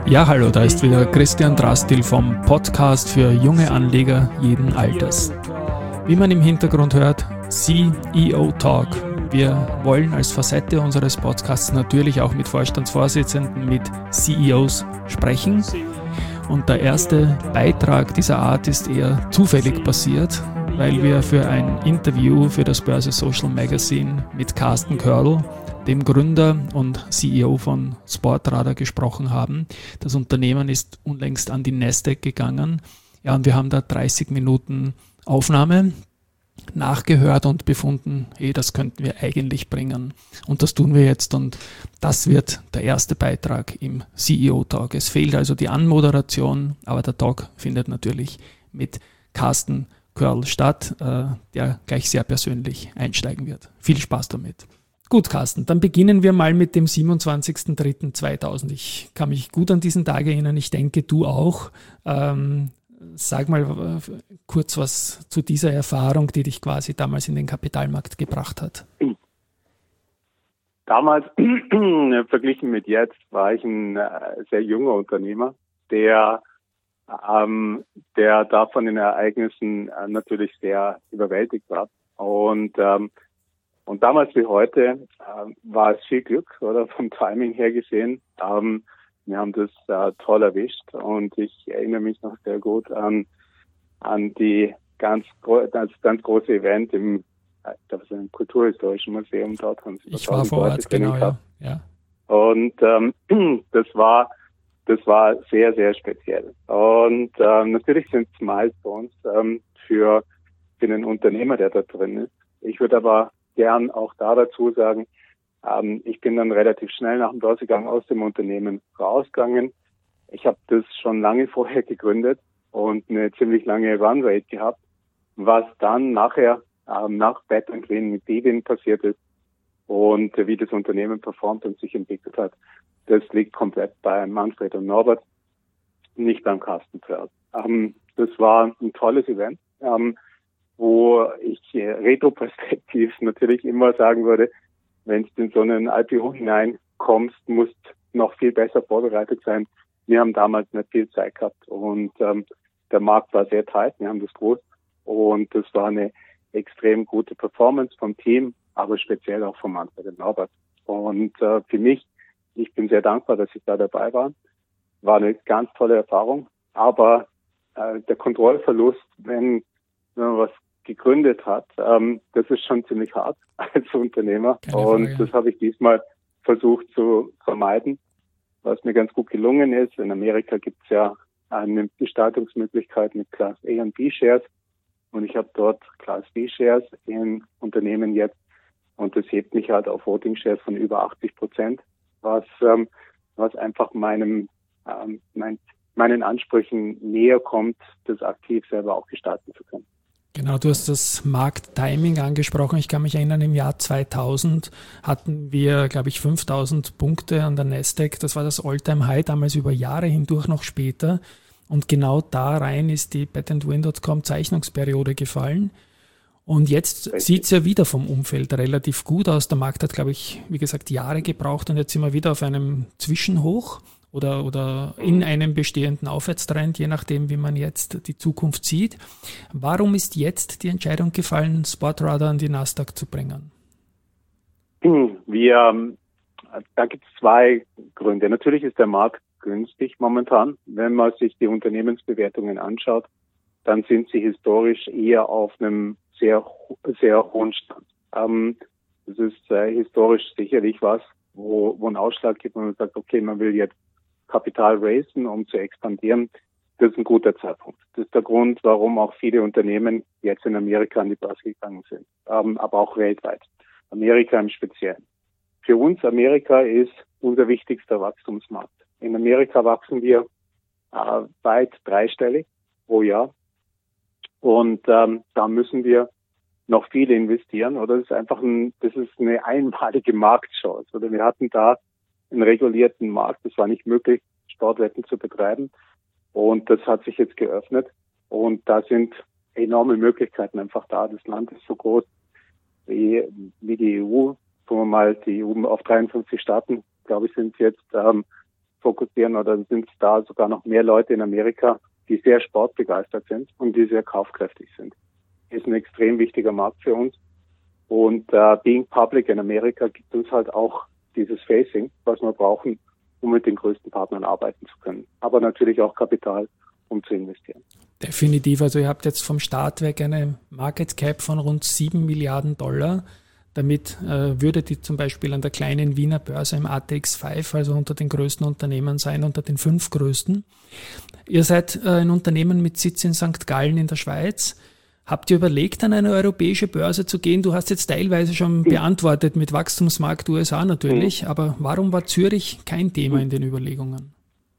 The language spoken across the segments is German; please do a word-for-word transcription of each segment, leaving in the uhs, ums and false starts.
Ja, hallo, da ist wieder Christian Drastil vom Podcast für junge Anleger jeden Alters. Wie man im Hintergrund hört, C E O Talk. Wir wollen als Facette unseres Podcasts natürlich auch mit Vorstandsvorsitzenden, mit C E Os sprechen. Und der erste Beitrag dieser Art ist eher zufällig passiert, weil wir für ein Interview für das Börse Social Magazine mit Carsten Körl, dem Gründer und C E O von Sportradar, gesprochen haben. Das Unternehmen ist unlängst an die Nasdaq gegangen. Ja, und wir haben da dreißig Minuten Aufnahme nachgehört und befunden, hey, das könnten wir eigentlich bringen. Und das tun wir jetzt und das wird der erste Beitrag im C E O Talk. Es fehlt also die Anmoderation, aber der Talk findet natürlich mit Carsten Körl statt, äh, der gleich sehr persönlich einsteigen wird. Viel Spaß damit. Gut, Carsten, dann beginnen wir mal mit dem siebenundzwanzigsten dritten zweitausend. Ich kann mich gut an diesen Tag erinnern, ich denke, du auch. Ähm, sag mal äh, kurz was zu dieser Erfahrung, die dich quasi damals in den Kapitalmarkt gebracht hat. Damals, verglichen mit jetzt, war ich ein äh, sehr junger Unternehmer, der, ähm, der da von den Ereignissen äh, natürlich sehr überwältigt war. Und ähm, Und damals wie heute äh, war es viel Glück, oder vom Timing her gesehen. Ähm, wir haben das äh, toll erwischt und ich erinnere mich noch sehr gut an an die ganz gro- das ganz große Event im, ich glaube, im Kulturhistorischen Museum dort. Haben sie ich war vor Ort, genau, ja. ja. Und ähm, das war das war sehr sehr speziell. Und ähm, natürlich sind es Milestones ähm, für für den Unternehmer, der da drin ist. Ich würde aber gern auch da dazu sagen, ähm, ich bin dann relativ schnell nach dem Börsegang aus dem Unternehmen rausgegangen. Ich habe das schon lange vorher gegründet und eine ziemlich lange Runrate gehabt. Was dann nachher ähm, nach Bad and Green mit Devin passiert ist und äh, wie das Unternehmen performt und sich entwickelt hat, das liegt komplett bei Manfred und Norbert, nicht beim Carsten Körl. Ähm, das war ein tolles Event. Ähm, wo ich äh, retroperspektiv natürlich immer sagen würde, wenn du in so einen I P O hineinkommst, musst noch viel besser vorbereitet sein. Wir haben damals nicht viel Zeit gehabt und ähm, der Markt war sehr tight, wir haben das gewusst und das war eine extrem gute Performance vom Team, aber speziell auch von Manfred und Norbert. Und äh, für mich, ich bin sehr dankbar, dass ich da dabei war. War eine ganz tolle Erfahrung, aber äh, der Kontrollverlust, wenn wenn man was gegründet hat, ähm, das ist schon ziemlich hart als Unternehmer. Keine und Frage. Das habe ich diesmal versucht zu vermeiden, was mir ganz gut gelungen ist. In Amerika gibt es ja eine Gestaltungsmöglichkeit mit Class A und B Shares und ich habe dort Class B Shares in Unternehmen jetzt und das hebt mich halt auf Voting Shares von über achtzig Prozent, was ähm, was einfach meinem ähm, mein, meinen Ansprüchen näher kommt, das aktiv selber auch gestalten zu können. Genau, du hast das Markttiming angesprochen. Ich kann mich erinnern, im Jahr zweitausend hatten wir, glaube ich, fünftausend Punkte an der Nasdaq. Das war das All-Time-High, damals über Jahre hindurch noch später. Und genau da rein ist die Bad and Win Punkt com Zeichnungsperiode gefallen. Und jetzt sieht es ja wieder vom Umfeld relativ gut aus. Der Markt hat, glaube ich, wie gesagt, Jahre gebraucht und jetzt sind wir wieder auf einem Zwischenhoch oder, oder in einem bestehenden Aufwärtstrend, je nachdem, wie man jetzt die Zukunft sieht. Warum ist jetzt die Entscheidung gefallen, Sportradar an die Nasdaq zu bringen? Wir, da gibt es zwei Gründe. Natürlich ist der Markt günstig momentan. Wenn man sich die Unternehmensbewertungen anschaut, dann sind sie historisch eher auf einem sehr, sehr hohen Stand. Ähm, das ist äh, historisch sicherlich was, wo, wo ein Ausschlag gibt, wo man sagt, okay, man will jetzt Kapital raisen, um zu expandieren. Das ist ein guter Zeitpunkt. Das ist der Grund, warum auch viele Unternehmen jetzt in Amerika an die Börse gegangen sind, ähm, aber auch weltweit. Amerika im Speziellen. Für uns Amerika ist unser wichtigster Wachstumsmarkt. In Amerika wachsen wir äh, weit dreistellig pro Jahr und ähm, da müssen wir noch viel investieren. Oder das ist einfach ein, das ist eine einmalige Marktchance. Oder wir hatten da einen regulierten Markt. Es war nicht möglich, Sportwetten zu betreiben. Und das hat sich jetzt geöffnet. Und da sind enorme Möglichkeiten einfach da. Das Land ist so groß wie, wie die E U. Sagen wir mal, die E U auf dreiundfünfzig Staaten, glaube ich, sind jetzt ähm, fokussieren oder sind es da sogar noch mehr Leute in Amerika, die sehr sportbegeistert sind und die sehr kaufkräftig sind. Das ist ein extrem wichtiger Markt für uns. Und uh, Being Public in Amerika gibt uns halt auch dieses Facing, was wir brauchen, um mit den größten Partnern arbeiten zu können. Aber natürlich auch Kapital, um zu investieren. Definitiv. Also ihr habt jetzt vom Start weg eine Market Cap von rund sieben Milliarden Dollar. Damit äh, würdet ihr zum Beispiel an der kleinen Wiener Börse im A T X fünf, also unter den größten Unternehmen sein, unter den fünf größten. Ihr seid äh, ein Unternehmen mit Sitz in Sankt Gallen in der Schweiz. Habt ihr überlegt, an eine europäische Börse zu gehen? Du hast jetzt teilweise schon ja. beantwortet mit Wachstumsmarkt U S A natürlich, mhm. aber warum war Zürich kein Thema in den Überlegungen?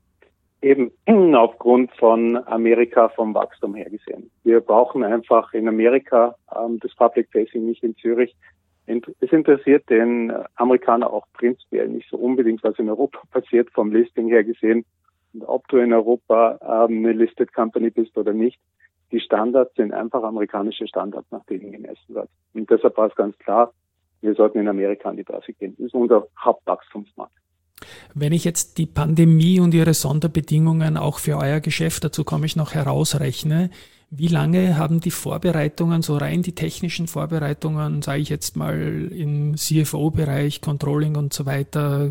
Eben aufgrund von Amerika vom Wachstum her gesehen. Wir brauchen einfach in Amerika ähm, das Public Facing, nicht in Zürich. Es interessiert den Amerikaner auch prinzipiell nicht so unbedingt, was in Europa passiert, vom Listing her gesehen. Und ob du in Europa ähm, eine Listed Company bist oder nicht, die Standards sind einfach amerikanische Standards, nach denen gemessen wird. Und deshalb war es ganz klar, wir sollten in Amerika an die Börse gehen. Das ist unser Hauptwachstumsmarkt. Wenn ich jetzt die Pandemie und ihre Sonderbedingungen auch für euer Geschäft, dazu komme ich noch, herausrechne, wie lange haben die Vorbereitungen, so rein die technischen Vorbereitungen, sage ich jetzt mal im C F O-Bereich, Controlling und so weiter,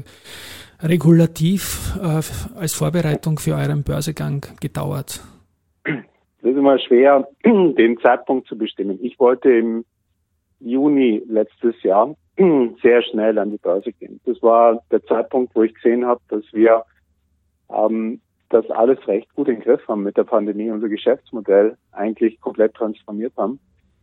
regulativ äh, als Vorbereitung für euren Börsegang gedauert? Das ist immer schwer, den Zeitpunkt zu bestimmen. Ich wollte im Juni letztes Jahr sehr schnell an die Börse gehen. Das war der Zeitpunkt, wo ich gesehen habe, dass wir ähm, das alles recht gut im Griff haben mit der Pandemie, unser Geschäftsmodell eigentlich komplett transformiert haben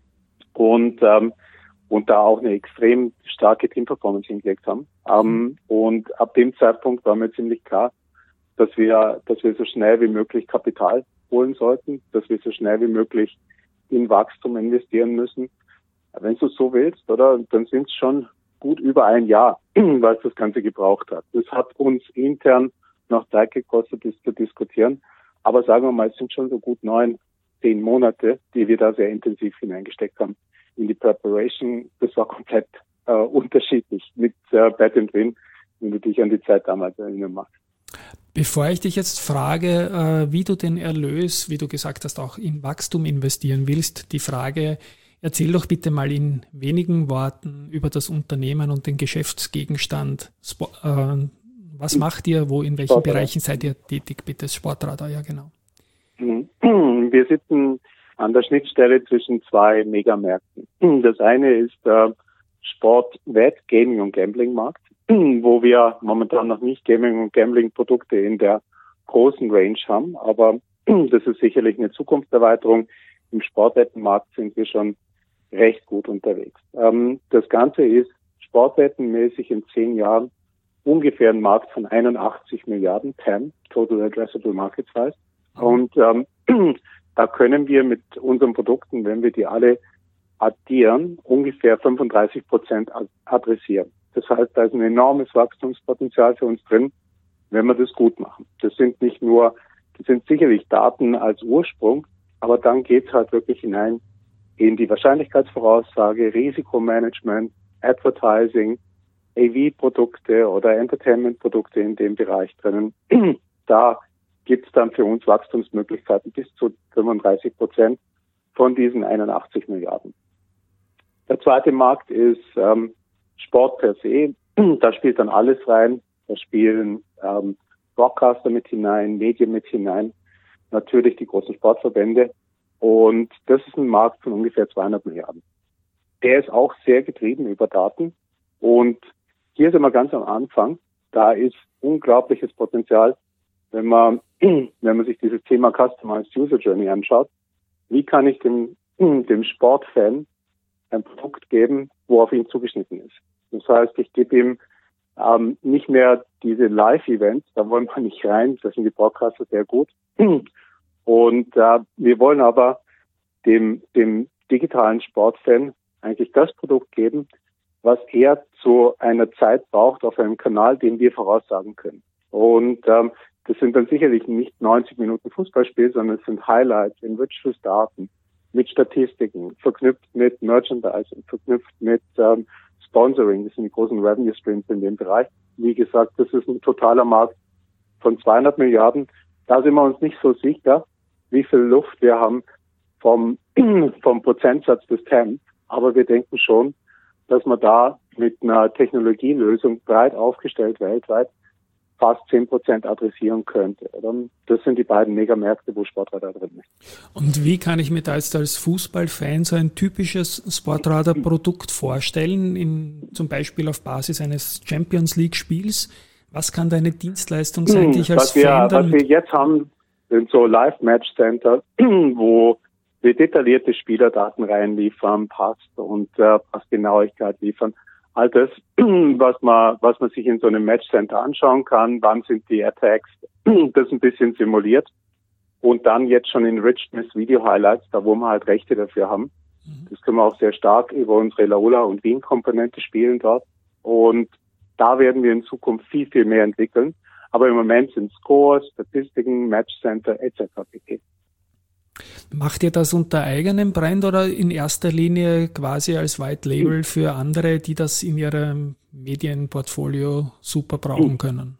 und ähm, und da auch eine extrem starke Teamperformance hingelegt haben. Ähm, und ab dem Zeitpunkt war mir ziemlich klar, dass wir dass wir so schnell wie möglich Kapital holen sollten, dass wir so schnell wie möglich in Wachstum investieren müssen. Wenn du es so willst, oder, dann sind es schon gut über ein Jahr, was das Ganze gebraucht hat. Das hat uns intern noch Zeit gekostet, das zu diskutieren. Aber sagen wir mal, es sind schon so gut neun, zehn Monate, die wir da sehr intensiv hineingesteckt haben in die Preparation. Das war komplett äh, unterschiedlich mit äh, Bad and Win, wenn du dich an die Zeit damals erinnern magst. Bevor ich dich jetzt frage, äh, wie du den Erlös, wie du gesagt hast, auch in Wachstum investieren willst, die Frage, erzähl doch bitte mal in wenigen Worten über das Unternehmen und den Geschäftsgegenstand. Äh, was macht ihr, wo, in welchen Sportradar. Bereichen seid ihr tätig, bitte? Sportradar, ja genau. Wir sitzen an der Schnittstelle zwischen zwei Megamärkten. Das eine ist der Sport-Wett, Gaming- und Gambling-Markt, wo wir momentan noch nicht Gaming- und Gambling-Produkte in der großen Range haben, aber das ist sicherlich eine Zukunftserweiterung. Im Sportwettenmarkt sind wir schon recht gut unterwegs. Ähm, das Ganze ist sportwettenmäßig in zehn Jahren ungefähr ein Markt von einundachtzig Milliarden, T A M, Total Addressable Market Size. Und ähm, da können wir mit unseren Produkten, wenn wir die alle addieren, ungefähr fünfunddreißig Prozent adressieren. Das heißt, da ist ein enormes Wachstumspotenzial für uns drin, wenn wir das gut machen. Das sind nicht nur, das sind sicherlich Daten als Ursprung, aber dann geht's halt wirklich hinein in die Wahrscheinlichkeitsvoraussage, Risikomanagement, Advertising, A V-Produkte oder Entertainment-Produkte in dem Bereich drinnen. Da gibt's dann für uns Wachstumsmöglichkeiten bis zu fünfunddreißig Prozent von diesen einundachtzig Milliarden. Der zweite Markt ist ähm, Sport per se. Da spielt dann alles rein. Da spielen ähm, Broadcaster mit hinein, Medien mit hinein, natürlich die großen Sportverbände. Und das ist ein Markt von ungefähr zweihundert Milliarden. Der ist auch sehr getrieben über Daten. Und hier sind wir ganz am Anfang. Da ist unglaubliches Potenzial, wenn man, wenn man sich dieses Thema Customized User Journey anschaut. Wie kann ich dem, dem Sportfan ein Produkt geben, wo auf ihn zugeschnitten ist? Das heißt, ich gebe ihm ähm, nicht mehr diese Live-Events, da wollen wir nicht rein, das sind die Broadcaster sehr gut. Und äh, wir wollen aber dem, dem digitalen Sportfan eigentlich das Produkt geben, was er zu einer Zeit braucht auf einem Kanal, den wir voraussagen können. Und ähm, das sind dann sicherlich nicht neunzig Minuten Fußballspiel, sondern es sind Highlights, Enriched Daten, mit Statistiken, verknüpft mit Merchandising, verknüpft mit ähm, Sponsoring. Das sind die großen Revenue Streams in dem Bereich. Wie gesagt, das ist ein totaler Markt von zweihundert Milliarden, da sind wir uns nicht so sicher, wie viel Luft wir haben vom, vom Prozentsatz des T A M. Aber wir denken schon, dass man da mit einer Technologielösung breit aufgestellt weltweit fast zehn Prozent adressieren könnte. Das sind die beiden Megamärkte, wo Sportradar drin ist. Und wie kann ich mir da jetzt als Fußballfan so ein typisches Sportradar-Produkt vorstellen, in, zum Beispiel auf Basis eines Champions-League-Spiels? Was kann deine Dienstleistung sein, die ich als was wir, Fan dann... Was wir jetzt haben, sind so Live-Match-Center, wo wir detaillierte Spielerdaten reinliefern, Pass und äh, Passgenauigkeit liefern. All das, was man, was man sich in so einem Matchcenter anschauen kann, wann sind die Attacks, das ein bisschen simuliert und dann jetzt schon enriched mit Video-Highlights, da wo wir halt Rechte dafür haben. Das können wir auch sehr stark über unsere Laola und Wien-Komponente spielen dort und da werden wir in Zukunft viel, viel mehr entwickeln. Aber im Moment sind Scores, Statistiken, Matchcenter et cetera pp. Macht ihr das unter eigenem Brand oder in erster Linie quasi als White Label für andere, die das in ihrem Medienportfolio super brauchen können?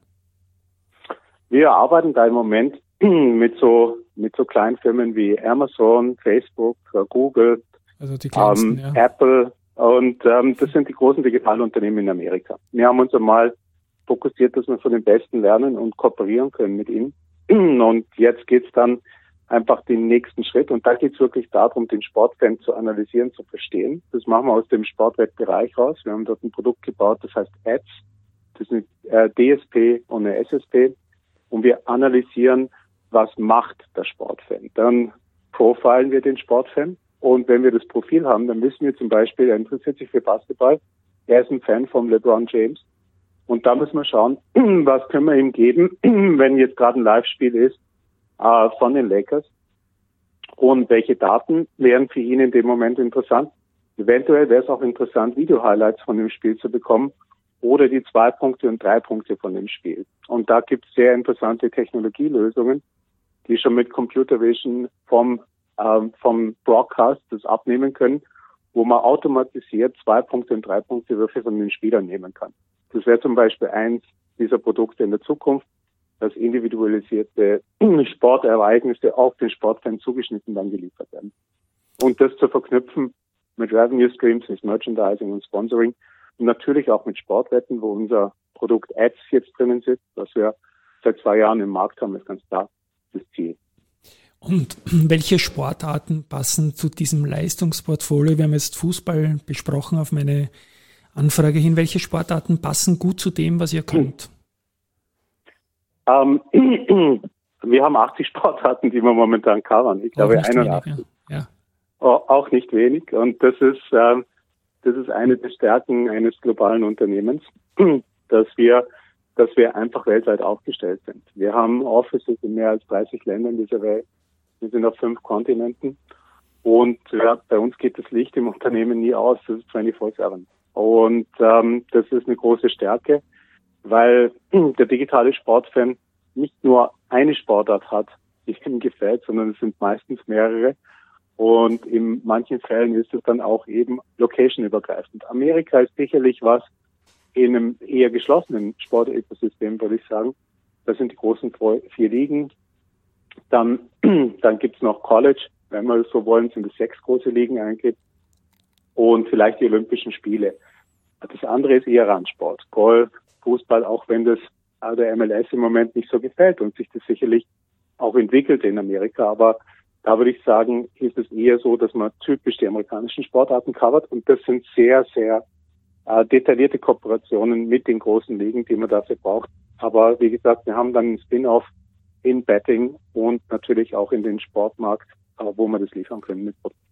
Wir arbeiten da im Moment mit so mit so kleinen Firmen wie Amazon, Facebook, Google, also die kleinsten, ähm, ja. Apple und ähm, das sind die großen Digitalunternehmen in Amerika. Wir haben uns einmal fokussiert, dass wir von den Besten lernen und kooperieren können mit ihnen. Und jetzt geht's dann einfach den nächsten Schritt. Und da geht es wirklich darum, den Sportfan zu analysieren, zu verstehen. Das machen wir aus dem Sportwettbereich raus. Wir haben dort ein Produkt gebaut, das heißt Ads. Das ist eine äh, D S P und eine S S P. Und wir analysieren, was macht der Sportfan. Dann profilen wir den Sportfan. Und wenn wir das Profil haben, dann wissen wir zum Beispiel, er interessiert sich für Basketball. Er ist ein Fan von LeBron James. Und da müssen wir schauen, was können wir ihm geben, wenn jetzt gerade ein Live-Spiel ist, von den Lakers und welche Daten wären für ihn in dem Moment interessant. Eventuell wäre es auch interessant, Video-Highlights von dem Spiel zu bekommen oder die zwei Punkte und drei Punkte von dem Spiel. Und da gibt es sehr interessante Technologielösungen, die schon mit Computer Vision vom, ähm, vom Broadcast das abnehmen können, wo man automatisiert zwei Punkte und drei Punkte Würfe von den Spielern nehmen kann. Das wäre zum Beispiel eins dieser Produkte in der Zukunft, dass individualisierte Sportereignisse auf den Sportfan zugeschnitten dann geliefert werden. Und das zu verknüpfen mit Revenue Streams, mit Merchandising und Sponsoring und natürlich auch mit Sportwetten, wo unser Produkt Ads jetzt drinnen sitzt, was wir seit zwei Jahren im Markt haben, ist ganz klar das Ziel. Und welche Sportarten passen zu diesem Leistungsportfolio? Wir haben jetzt Fußball besprochen auf meine Anfrage hin. Welche Sportarten passen gut zu dem, was ihr könnt? Ähm, wir haben achtzig Sportarten, die wir momentan covern. Ich glaube einundachtzig. Wenig, ja. Ja. Auch nicht wenig. Und das ist, äh, das ist eine der Stärken eines globalen Unternehmens, dass wir, dass wir einfach weltweit aufgestellt sind. Wir haben Offices in mehr als dreißig Ländern dieser Welt. Wir sind auf fünf Kontinenten. Und ja, bei uns geht das Licht im Unternehmen nie aus. Das ist vierundzwanzig sieben. Und ähm, das ist eine große Stärke, weil der digitale Sportfan nicht nur eine Sportart hat, die ihm gefällt, sondern es sind meistens mehrere. Und in manchen Fällen ist es dann auch eben location-übergreifend. Amerika ist sicherlich was in einem eher geschlossenen Sportökosystem, würde ich sagen. Das sind die großen vier Ligen. Dann, dann gibt's noch College, wenn wir so wollen, sind es sechs große Ligen eigentlich. Und vielleicht die Olympischen Spiele. Das andere ist eher Randsport. Golf, Fußball, auch wenn das der M L S im Moment nicht so gefällt und sich das sicherlich auch entwickelt in Amerika. Aber da würde ich sagen, ist es eher so, dass man typisch die amerikanischen Sportarten covert. Und das sind sehr, sehr äh, detaillierte Kooperationen mit den großen Ligen, die man dafür braucht. Aber wie gesagt, wir haben dann einen Spin-off in Betting und natürlich auch in den Sportmarkt, äh, wo wir das liefern können mit Produkten.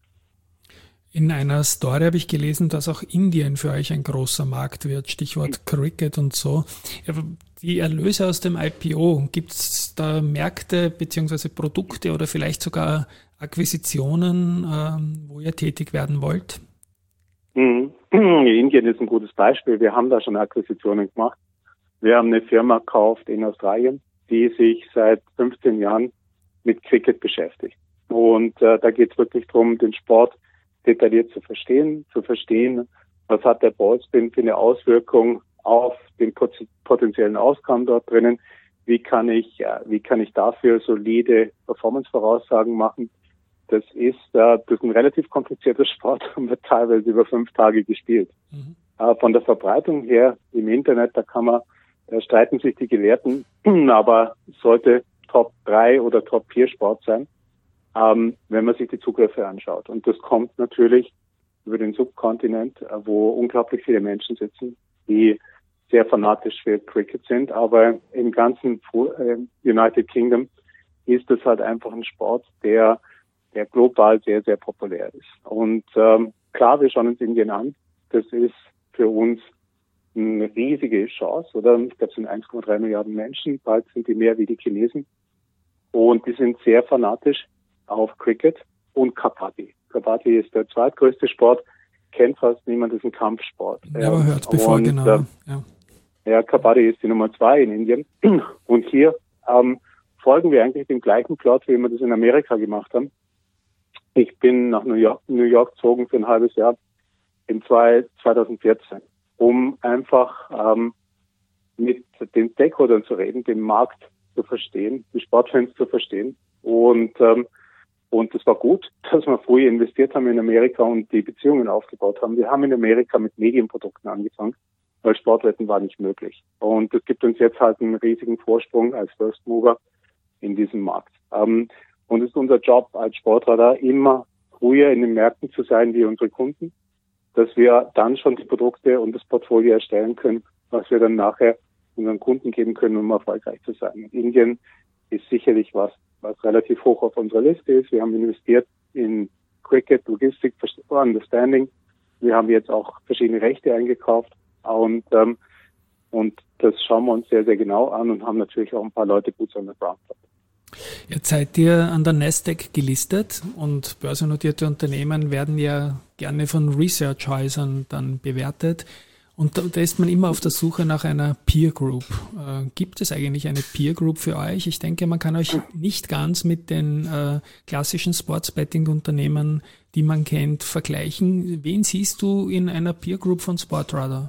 In einer Story habe ich gelesen, dass auch Indien für euch ein großer Markt wird, Stichwort Cricket und so. Die Erlöse aus dem I P O, gibt es da Märkte bzw. Produkte oder vielleicht sogar Akquisitionen, ähm, wo ihr tätig werden wollt? Mhm. Indien ist ein gutes Beispiel. Wir haben da schon Akquisitionen gemacht. Wir haben eine Firma gekauft in Australien, die sich seit fünfzehn Jahren mit Cricket beschäftigt. Und äh, da geht es wirklich darum, den Sport detailliert zu verstehen, zu verstehen, was hat der Ballspin für eine Auswirkung auf den potenziellen Auskommen dort drinnen, wie kann ich, äh, wie kann ich dafür solide Performance-Voraussagen machen. Das ist, äh, das ist ein relativ komplizierter Sport und wird teilweise über fünf Tage gespielt. Mhm. Äh, von der Verbreitung her im Internet, da kann man, da streiten sich die Gelehrten, aber es sollte Top drei oder Top vier Sport sein, ähm, wenn man sich die Zugriffe anschaut. Und das kommt natürlich über den Subkontinent, äh, wo unglaublich viele Menschen sitzen, die sehr fanatisch für Cricket sind, aber im ganzen äh, United Kingdom ist das halt einfach ein Sport, der der global sehr, sehr populär ist. Und ähm, klar, wir schauen uns Indien an. Das ist für uns eine riesige Chance, oder? Ich glaube, es sind eins Komma drei Milliarden Menschen, bald sind die mehr wie die Chinesen. Und die sind sehr fanatisch auf Cricket und Kabaddi. Kabaddi ist der zweitgrößte Sport, kennt fast niemand, ist ein Kampfsport. Ja, aber hört bevor, und, genau. Äh, ja. ja, Kabaddi ist die Nummer zwei in Indien. Und hier ähm, folgen wir eigentlich dem gleichen Plot, wie wir das in Amerika gemacht haben. Ich bin nach New York, New York gezogen für ein halbes Jahr im zweitausendvierzehn, um einfach ähm, mit den Stakeholdern zu reden, den Markt zu verstehen, die Sportfans zu verstehen. Und ähm, und es war gut, dass wir früh investiert haben in Amerika und die Beziehungen aufgebaut haben. Wir haben in Amerika mit Medienprodukten angefangen, weil Sportwetten war nicht möglich. Und das gibt uns jetzt halt einen riesigen Vorsprung als First Mover in diesem Markt. Ähm, Und es ist unser Job als Sportradar, immer früher in den Märkten zu sein wie unsere Kunden, dass wir dann schon die Produkte und das Portfolio erstellen können, was wir dann nachher unseren Kunden geben können, um erfolgreich zu sein. Indien ist sicherlich was, was relativ hoch auf unserer Liste ist. Wir haben investiert in Cricket, Logistik, Understanding. Wir haben jetzt auch verschiedene Rechte eingekauft und, ähm, und das schauen wir uns sehr, sehr genau an und haben natürlich auch ein paar Leute gut on the ground. Jetzt seid ihr an der Nasdaq gelistet und börsennotierte Unternehmen werden ja gerne von Researchhäusern dann bewertet. Und da, da ist man immer auf der Suche nach einer Peer Group. Äh, gibt es eigentlich eine Peer Group für euch? Ich denke, man kann euch nicht ganz mit den äh, klassischen Sportsbetting-Unternehmen, die man kennt, vergleichen. Wen siehst du in einer Peer Group von Sportradar?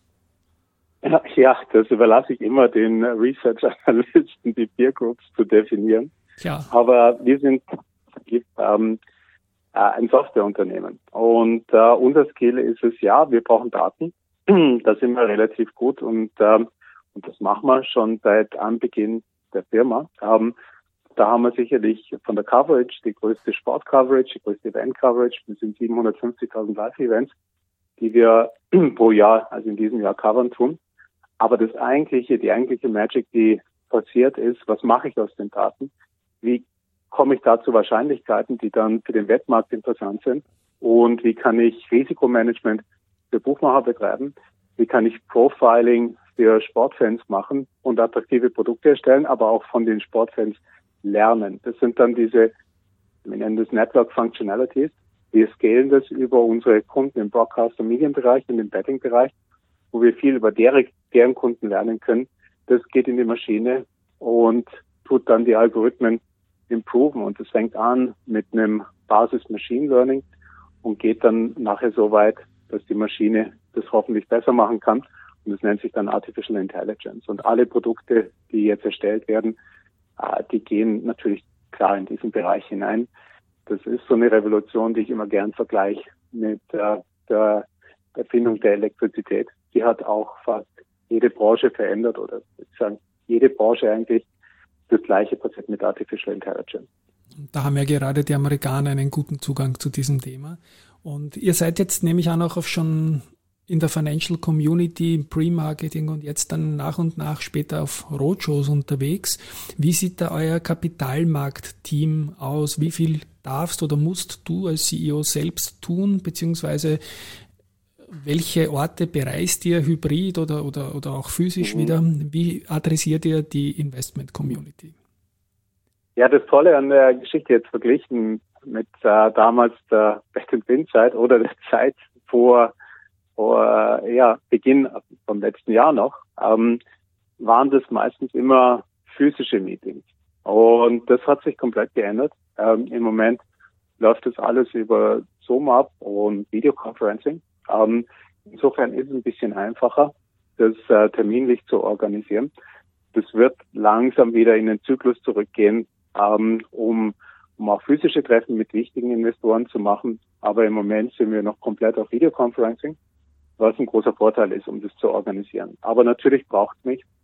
Ja, das überlasse ich immer den Research-Analysten, die Peer Groups zu definieren. Klar. Aber wir sind ähm, ein Softwareunternehmen. Und äh, unser Skill ist es, ja, wir brauchen Daten. Da sind wir relativ gut und, ähm, und das machen wir schon seit Anbeginn der Firma. Ähm, da haben wir sicherlich von der Coverage die größte Sport-Coverage, die größte Event-Coverage. Das sind siebenhundertfünfzigtausend Live-Events, die wir pro Jahr, also in diesem Jahr, covern tun. Aber das eigentliche, die eigentliche Magic, die passiert ist, was mache ich aus den Daten? Wie komme ich da zu Wahrscheinlichkeiten, die dann für den Wettmarkt interessant sind? Und wie kann ich Risikomanagement für Buchmacher betreiben? Wie kann ich Profiling für Sportfans machen und attraktive Produkte erstellen, aber auch von den Sportfans lernen? Das sind dann diese, wir nennen das Network Functionalities. Wir scalen das über unsere Kunden im Broadcast- und Medienbereich, in dem Betting-Bereich, wo wir viel über deren, deren Kunden lernen können. Das geht in die Maschine und tut dann die Algorithmen improven. Und das fängt an mit einem Basis Machine Learning und geht dann nachher so weit, dass die Maschine das hoffentlich besser machen kann. Und das nennt sich dann Artificial Intelligence. Und alle Produkte, die jetzt erstellt werden, die gehen natürlich klar in diesen Bereich hinein. Das ist so eine Revolution, die ich immer gern vergleiche mit äh, der Erfindung der Elektrizität. Die hat auch fast jede Branche verändert oder ich sagen, jede Branche eigentlich das gleiche passiert mit Artificial Intelligence. Da haben ja gerade die Amerikaner einen guten Zugang zu diesem Thema. Und ihr seid jetzt, nehme ich an, auch auf schon in der Financial Community, Pre-Marketing und jetzt dann nach und nach später auf Roadshows unterwegs. Wie sieht da euer Kapitalmarkt-Team aus? Wie viel darfst oder musst du als C E O selbst tun, beziehungsweise welche Orte bereist ihr, hybrid oder, oder, oder auch physisch mhm. wieder? Wie adressiert ihr die Investment-Community? Ja, das Tolle an der Geschichte jetzt verglichen mit äh, damals der Bet-and-Win-Zeit oder der Zeit vor, vor äh, ja, Beginn vom letzten Jahr noch, ähm, waren das meistens immer physische Meetings. Und das hat sich komplett geändert. Ähm, im Moment läuft das alles über Zoom ab und Videoconferencing. Ähm, insofern ist es ein bisschen einfacher, das äh, terminlich zu organisieren. das wird langsam wieder in den Zyklus zurückgehen, ähm, um, um auch physische Treffen mit wichtigen Investoren zu machen. Aber im Moment sind wir noch komplett auf Videoconferencing, was ein großer Vorteil ist, um das zu organisieren. Aber natürlich braucht es mich.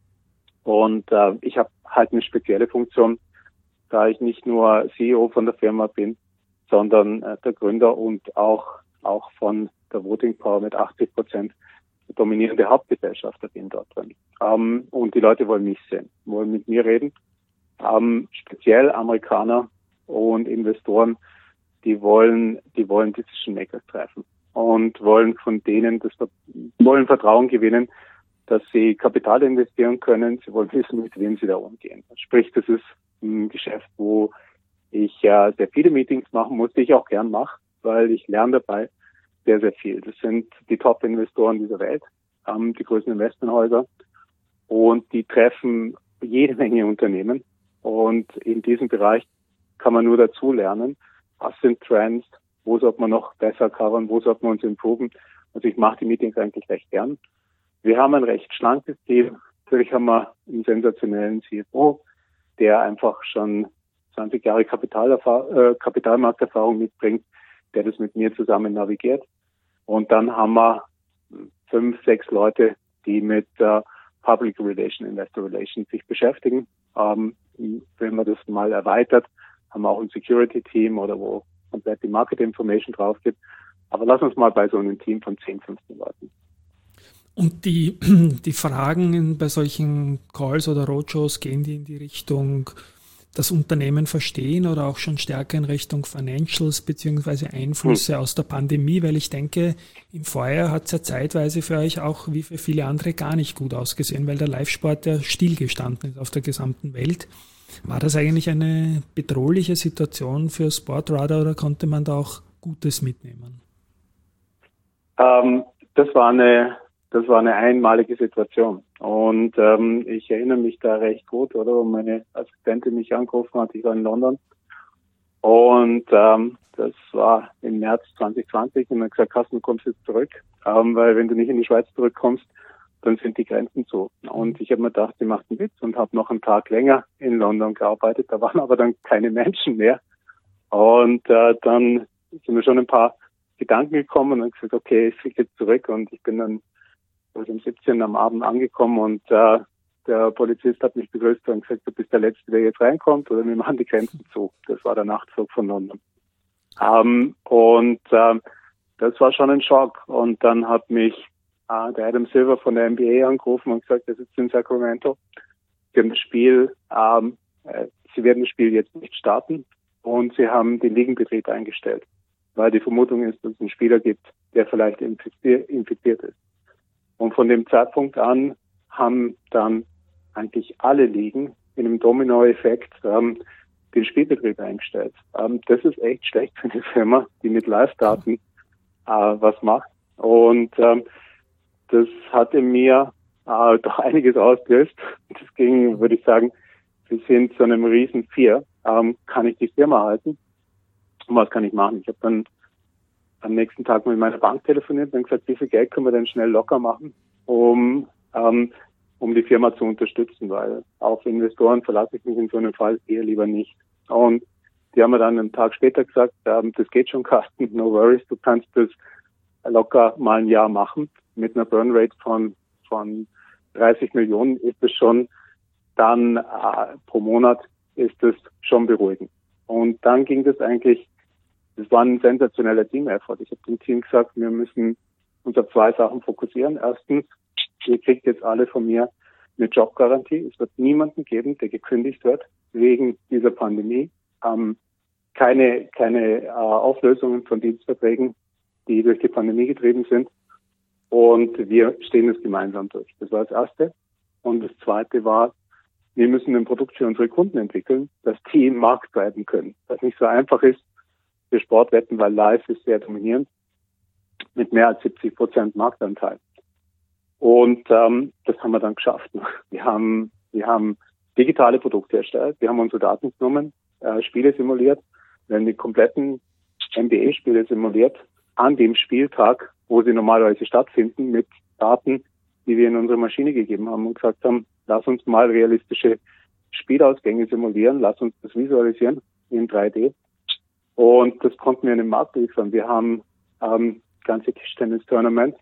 Und äh, ich habe halt eine spezielle Funktion, da ich nicht nur C E O von der Firma bin, sondern äh, der Gründer und auch auch von der Voting Power mit achtzig Prozent dominierende Hauptgesellschafter bin dort drin. Ähm, und die Leute wollen mich sehen, wollen mit mir reden. Ähm, speziell Amerikaner und Investoren, die wollen, die wollen Decision Makers treffen und wollen von denen das, wollen Vertrauen gewinnen, dass sie Kapital investieren können. Sie wollen wissen, mit wem sie da umgehen. Sprich, das ist ein Geschäft, wo ich ja sehr viele Meetings machen muss, die ich auch gern mache, weil ich lerne dabei sehr, sehr viel. Das sind die Top-Investoren dieser Welt, ähm, die größten Investmenthäuser, und die treffen jede Menge Unternehmen. Und in diesem Bereich kann man nur dazu lernen, was sind Trends, wo sollte man noch besser covern, wo sollte man uns improven. Also ich mache die Meetings eigentlich recht gern. Wir haben ein recht schlankes Team. Natürlich haben wir einen sensationellen C F O, der einfach schon zwanzig Jahre Kapitalerfahr- äh, Kapitalmarkterfahrung mitbringt, der das mit mir zusammen navigiert. Und dann haben wir fünf, sechs Leute, die mit äh, Public Relation, Investor Relations sich beschäftigen. Ähm, wenn man das mal erweitert, haben wir auch ein Security-Team oder wo komplett die Market Information drauf gibt. Aber lass uns mal bei so einem Team von zehn, fünfzehn Leuten. Und die, die Fragen bei solchen Calls oder Roadshows, gehen die in die Richtung das Unternehmen verstehen oder auch schon stärker in Richtung Financials beziehungsweise Einflüsse hm. aus der Pandemie? Weil ich denke, im Vorjahr hat es ja zeitweise für euch auch wie für viele andere gar nicht gut ausgesehen, weil der Live-Sport ja stillgestanden ist auf der gesamten Welt. War das eigentlich eine bedrohliche Situation für Sportradar oder konnte man da auch Gutes mitnehmen? Ähm, das war eine Das war eine einmalige Situation. Und ähm, ich erinnere mich da recht gut, oder? Und meine Assistentin mich angerufen hat, ich war in London. Und ähm, das war im März zwanzig zwanzig und dann gesagt, Carsten, du kommst jetzt zurück. Ähm, weil wenn du nicht in die Schweiz zurückkommst, dann sind die Grenzen zu. Und ich habe mir gedacht, sie macht einen Witz und habe noch einen Tag länger in London gearbeitet. Da waren aber dann keine Menschen mehr. Und äh, dann sind mir schon ein paar Gedanken gekommen und gesagt, okay, ich fliege jetzt zurück. Und ich bin dann also um siebzehn am Abend angekommen und äh, der Polizist hat mich begrüßt und gesagt, du bist der Letzte, der jetzt reinkommt, oder wir machen die Grenzen zu. Das war der Nachtflug von London. Ähm, und äh, das war schon ein Schock. Und dann hat mich äh, der Adam Silver von der N B A angerufen und gesagt, er sitzt in Sacramento. Sie haben das Spiel, ähm, äh, sie werden das Spiel jetzt nicht starten und sie haben den Ligenbetrieb eingestellt, weil die Vermutung ist, dass es einen Spieler gibt, der vielleicht infiziert, infiziert ist. Und von dem Zeitpunkt an haben dann eigentlich alle Ligen in einem Dominoeffekt ähm, den Spielbetrieb eingestellt. Ähm, das ist echt schlecht für eine Firma, die mit Live-Daten äh, was macht. Und ähm, das hat in mir äh, doch einiges ausgelöst. Das ging, würde ich sagen, bis hin zu einem riesen Vier. Ähm, kann ich die Firma halten? Und was kann ich machen? Ich habe dann am nächsten Tag mit meiner Bank telefoniert und gesagt, wie viel Geld können wir denn schnell locker machen, um ähm, um die Firma zu unterstützen, weil auf Investoren verlasse ich mich in so einem Fall eher lieber nicht. Und die haben mir dann einen Tag später gesagt, ähm, das geht schon, Carsten, no worries, du kannst das locker mal ein Jahr machen. Mit einer Burnrate von von dreißig Millionen ist es schon dann äh, pro Monat ist es schon beruhigend. Und dann ging das eigentlich. Das war ein sensationeller Team-Effort. Ich habe dem Team gesagt, wir müssen uns auf zwei Sachen fokussieren. Erstens, ihr kriegt jetzt alle von mir eine Jobgarantie. Es wird niemanden geben, der gekündigt wird wegen dieser Pandemie. Ähm, keine keine äh, Auflösungen von Dienstverträgen, die durch die Pandemie getrieben sind. Und wir stehen es gemeinsam durch. Das war das Erste. Und das Zweite war, wir müssen ein Produkt für unsere Kunden entwickeln, dass die im Markt bleiben können. Was nicht so einfach ist, für Sportwetten, weil Live ist sehr dominierend mit mehr als siebzig Prozent Marktanteil. Und ähm, das haben wir dann geschafft. Wir haben wir haben digitale Produkte erstellt, wir haben unsere Daten genommen, äh, Spiele simuliert, wir haben die kompletten N B A-Spiele simuliert an dem Spieltag, wo sie normalerweise stattfinden, mit Daten, die wir in unsere Maschine gegeben haben und gesagt haben, lass uns mal realistische Spielausgänge simulieren, lass uns das visualisieren in drei D. Und das konnten wir in den Markt liefern. Wir haben ähm, ganze Tischtennis-Tournaments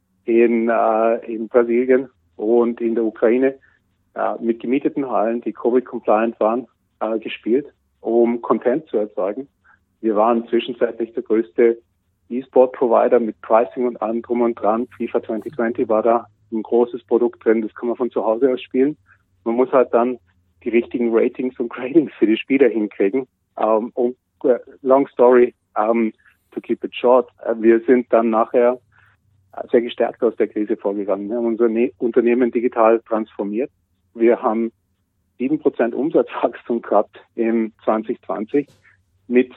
in, äh, in Brasilien und in der Ukraine äh, mit gemieteten Hallen, die Covid-compliant waren, äh, gespielt, um Content zu erzeugen. Wir waren zwischenzeitlich der größte E-Sport-Provider mit Pricing und allem drum und dran. FIFA zwanzig zwanzig war da ein großes Produkt drin, das kann man von zu Hause aus spielen. Man muss halt dann die richtigen Ratings und Gradings für die Spieler hinkriegen. Um, um, long story, um, to keep it short. Wir sind dann nachher sehr gestärkt aus der Krise vorgegangen. Wir haben unser ne- Unternehmen digital transformiert. Wir haben sieben Prozent Umsatzwachstum gehabt im zwanzig zwanzig mit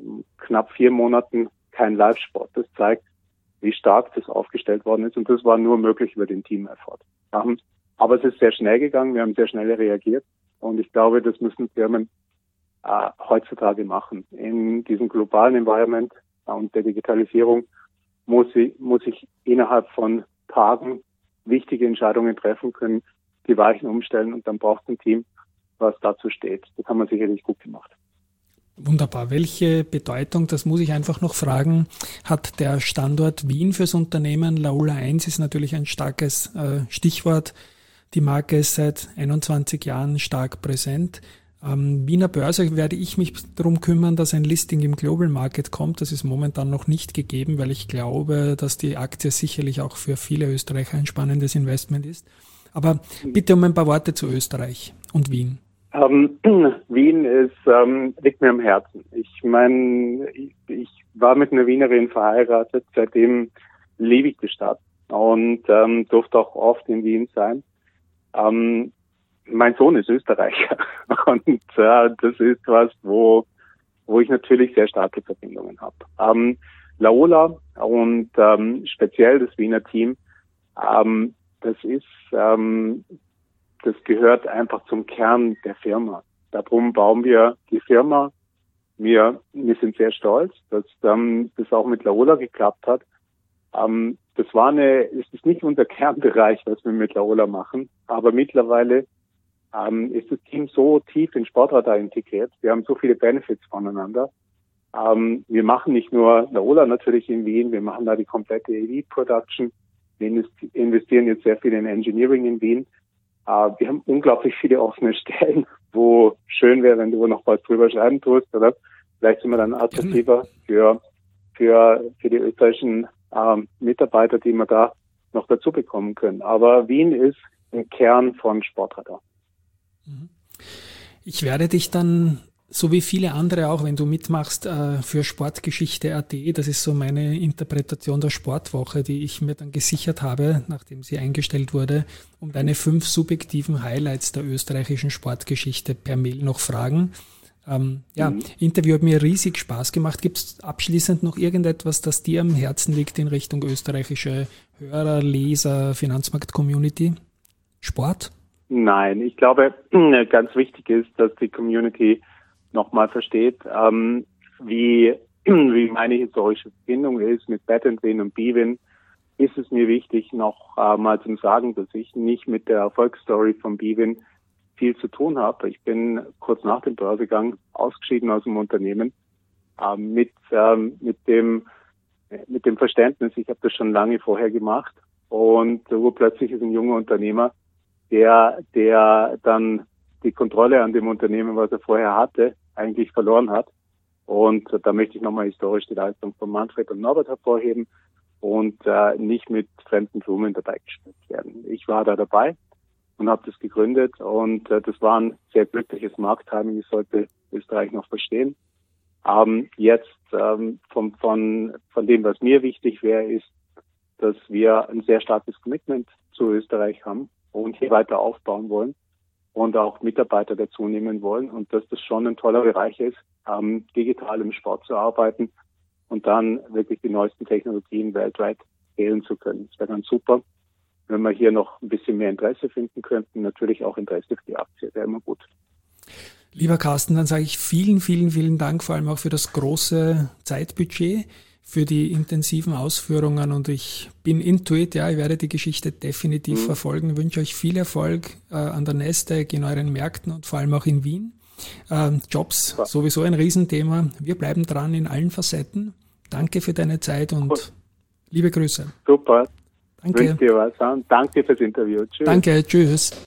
knapp vier Monaten kein Live-Sport. Das zeigt, wie stark das aufgestellt worden ist. Und das war nur möglich über den Team-Effort. Um, aber es ist sehr schnell gegangen. Wir haben sehr schnell reagiert. Und ich glaube, das müssen Firmen äh, heutzutage machen. In diesem globalen Environment äh, und der Digitalisierung muss ich, muss ich innerhalb von Tagen wichtige Entscheidungen treffen können, die Weichen umstellen und dann braucht es ein Team, was dazu steht. Das haben wir sicherlich gut gemacht. Wunderbar. Welche Bedeutung, das muss ich einfach noch fragen, hat der Standort Wien fürs Unternehmen? Laola eins ist natürlich ein starkes äh, Stichwort. Die Marke ist seit einundzwanzig Jahren stark präsent. Ähm, Wiener Börse werde ich mich darum kümmern, dass ein Listing im Global Market kommt. Das ist momentan noch nicht gegeben, weil ich glaube, dass die Aktie sicherlich auch für viele Österreicher ein spannendes Investment ist. Aber bitte um ein paar Worte zu Österreich und Wien. Ähm, Wien ist, ähm, liegt mir am Herzen. Ich meine, ich, ich war mit einer Wienerin verheiratet, seitdem liebe ich die Stadt und ähm, durfte auch oft in Wien sein. Ähm, mein Sohn ist Österreicher und äh, das ist was, wo wo ich natürlich sehr starke Verbindungen habe. Ähm, Laola und ähm, speziell das Wiener Team, ähm, das ist, ähm, das gehört einfach zum Kern der Firma. Darum bauen wir die Firma. Wir, wir sind sehr stolz, dass ähm, das auch mit Laola geklappt hat. Ähm, das war eine, es ist nicht unser Kernbereich, was wir mit Laola machen, aber mittlerweile ähm, ist das Team so tief in Sportradar integriert. Wir haben so viele Benefits voneinander. Ähm, wir machen nicht nur Laola natürlich in Wien, wir machen da die komplette Elite-Production. Wir investieren jetzt sehr viel in Engineering in Wien. Äh, wir haben unglaublich viele offene Stellen, wo schön wäre, wenn du noch was drüber schreiben tust, oder? Vielleicht sind wir dann attraktiver für, für, für die österreichischen ähm, Mitarbeiter, die wir da noch dazu bekommen können. Aber Wien ist ein Kern von Sportradar. Ich werde dich dann, so wie viele andere auch, wenn du mitmachst, für Sportgeschichte Punkt at, das ist so meine Interpretation der Sportwoche, die ich mir dann gesichert habe, nachdem sie eingestellt wurde, um deine fünf subjektiven Highlights der österreichischen Sportgeschichte per Mail noch fragen. Ähm, ja, mhm. Interview hat mir riesig Spaß gemacht. Gibt es abschließend noch irgendetwas, das dir am Herzen liegt in Richtung österreichische Hörer, Leser, Finanzmarkt-Community? Sport? Nein, ich glaube, ganz wichtig ist, dass die Community nochmal versteht, ähm, wie, wie meine historische Verbindung ist mit Bet and Win und Bwin. Ist es mir wichtig, noch äh, mal zu sagen, dass ich nicht mit der Erfolgsstory von Bwin viel zu tun habe. Ich bin kurz nach dem Börsegang ausgeschieden aus dem Unternehmen äh, mit ähm, mit dem mit dem Verständnis, ich habe das schon lange vorher gemacht und urplötzlich ist ein junger Unternehmer, der der dann die Kontrolle an dem Unternehmen, was er vorher hatte, eigentlich verloren hat. Und da möchte ich nochmal historisch die Leistung von Manfred und Norbert hervorheben und äh, nicht mit fremden Blumen dabei gespielt werden. Ich war da dabei und habe das gegründet und äh, das war ein sehr glückliches Markttiming, das sollte Österreich noch verstehen. Ähm, jetzt ähm, von, von, von dem, was mir wichtig wäre, ist, dass wir ein sehr starkes Commitment zu Österreich haben und hier weiter aufbauen wollen und auch Mitarbeiter dazu nehmen wollen und dass das schon ein toller Bereich ist, ähm, digital im Sport zu arbeiten und dann wirklich die neuesten Technologien weltweit wählen zu können. Das wäre ganz super, wenn wir hier noch ein bisschen mehr Interesse finden könnten. Natürlich auch Interesse für die Aktie, wäre immer gut. Lieber Carsten, dann sage ich vielen, vielen, vielen Dank, vor allem auch für das große Zeitbudget. für die intensiven Ausführungen und ich bin intuit, ja, ich werde die Geschichte definitiv mhm. verfolgen, wünsche euch viel Erfolg äh, an der Nestec, in euren Märkten und vor allem auch in Wien. Ähm, Jobs, ja. sowieso ein Riesenthema. Wir bleiben dran in allen Facetten. Danke für deine Zeit und cool. liebe Grüße. Super. Danke. Wünsche dir was. Danke fürs Interview. Tschüss. Danke, tschüss.